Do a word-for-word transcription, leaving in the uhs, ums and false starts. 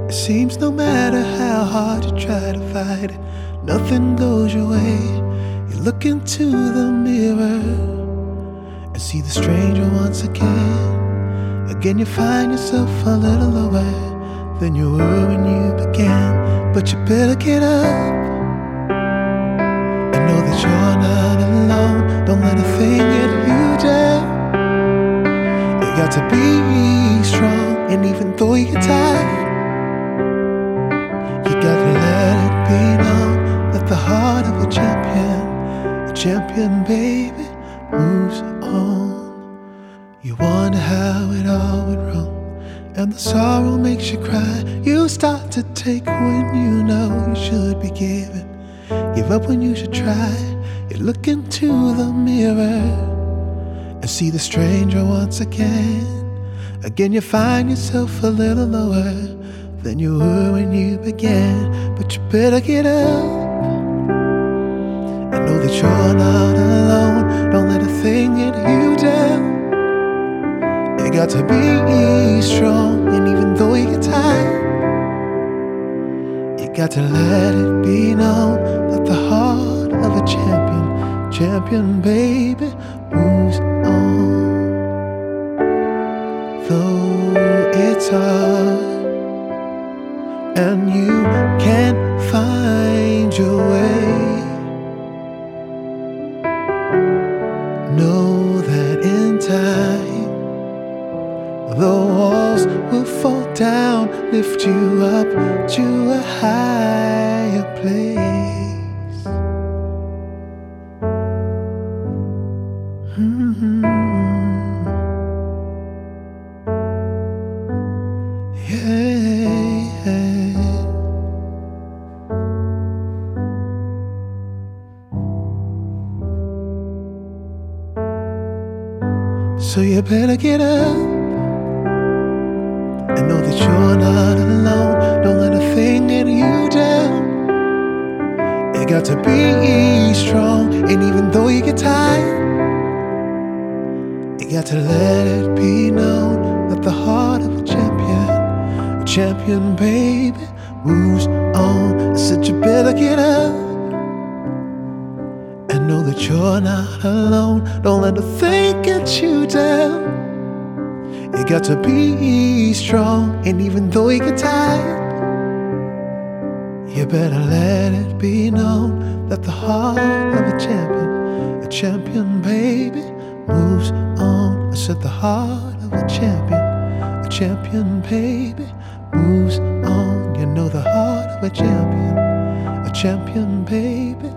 It seems no matter how hard you try to fight it, nothing goes your way. You look into the mirror and see the stranger once again. Again you find yourself a little lower than you were when you began. But you better get up and know that you're not alone. Don't let a thing get you down. You got to be strong, and even though you get tired, you gotta let it be known that the heart of a champion, a champion baby, moves on. You wonder how it all went wrong, and the sorrow makes you cry. You start to take when you know you should be giving. Give up when you should try. You look into the mirror and see the stranger once again. Again you find yourself a little lower than you were when you began. But you better get up and know that you're not alone. Don't let a thing get you down. You got to be strong, and even though you get tired, you got to let it be known that the heart of a champion, champion baby, moves on. Though it's hard and you can't find your way, know that in time the walls will fall down, lift you up to a higher place. Mm-hmm. Yeah. So you better get up and know that you're not alone. Don't let a thing get you down. You got to be strong, and even though you get tired, you got to let it be known that the heart of a champion, a champion baby, moves on. I said you better get up and know that you're not alone. Don't let a thing get you down. You got to be strong, and even though you get tired, you better let it be known that the heart of a champion, a champion baby, moves on. I said the heart of a champion, a champion baby, moves on. You know the heart of a champion, a champion baby,